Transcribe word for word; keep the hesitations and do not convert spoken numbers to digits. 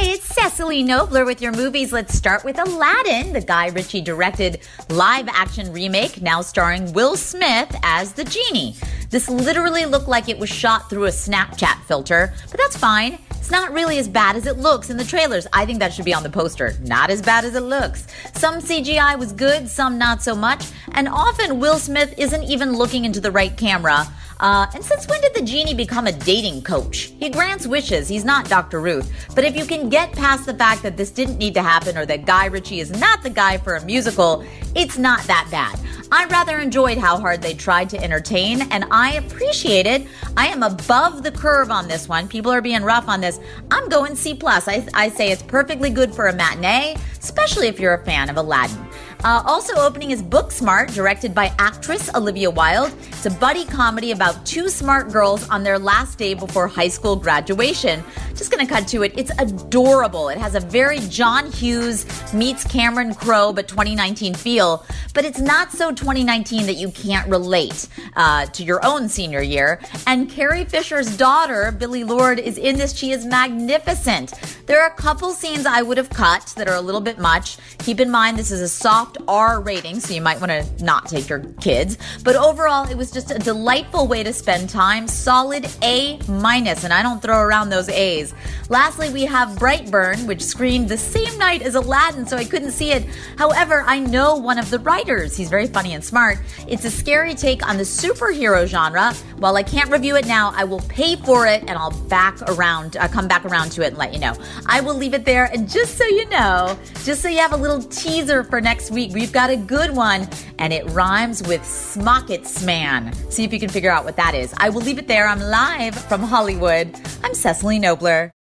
Hey, it's Cecily Nobler with your movies. Let's start with Aladdin, the Guy Ritchie directed live-action remake, now starring Will Smith as the genie. This literally looked like it was shot through a Snapchat filter, but that's fine. It's not really as bad as it looks in the trailers. I think that should be on the poster. Not as bad as it looks. Some C G I was good, some not so much, and often Will Smith isn't even looking into the right camera. Uh, and since when did the genie become a dating coach? He grants wishes. He's not Doctor Ruth. But if you can get past the fact that this didn't need to happen or that Guy Ritchie is not the guy for a musical, it's not that bad. I rather enjoyed how hard they tried to entertain, and I appreciate it. I am above the curve on this one. People are being rough on this. I'm going C plus. I, I say it's perfectly good for a matinee, especially if you're a fan of Aladdin. Uh, also opening is Booksmart, directed by actress Olivia Wilde. It's a buddy comedy about two smart girls on their last day before high school graduation. Just gonna cut to it. It's adorable. It has a very John Hughes meets Cameron Crowe but twenty nineteen feel, but it's not so twenty nineteen that you can't relate uh, to your own senior year. And Carrie Fisher's daughter, Billie Lourd, is in this. She is magnificent. There are a couple scenes I would have cut that are a little bit much. Keep in mind this is a soft R rating, so you might want to not take your kids. But overall, it was just a delightful way to spend time. Solid A minus, and I don't throw around those A's. Lastly, we have Brightburn, which screened the same night as Aladdin, so I couldn't see it. However, I know one of the writers. He's very funny and smart. It's a scary take on the superhero genre. While I can't review it now, I will pay for it, and I'll back around, uh, come back around to it and let you know. I will leave it there, and just so you know, just so you have a little teaser for next week, we've got a good one, and it rhymes with Smocketsman. See if you can figure out what that is. I will leave it there. I'm live from Hollywood. I'm Cecily Nobler.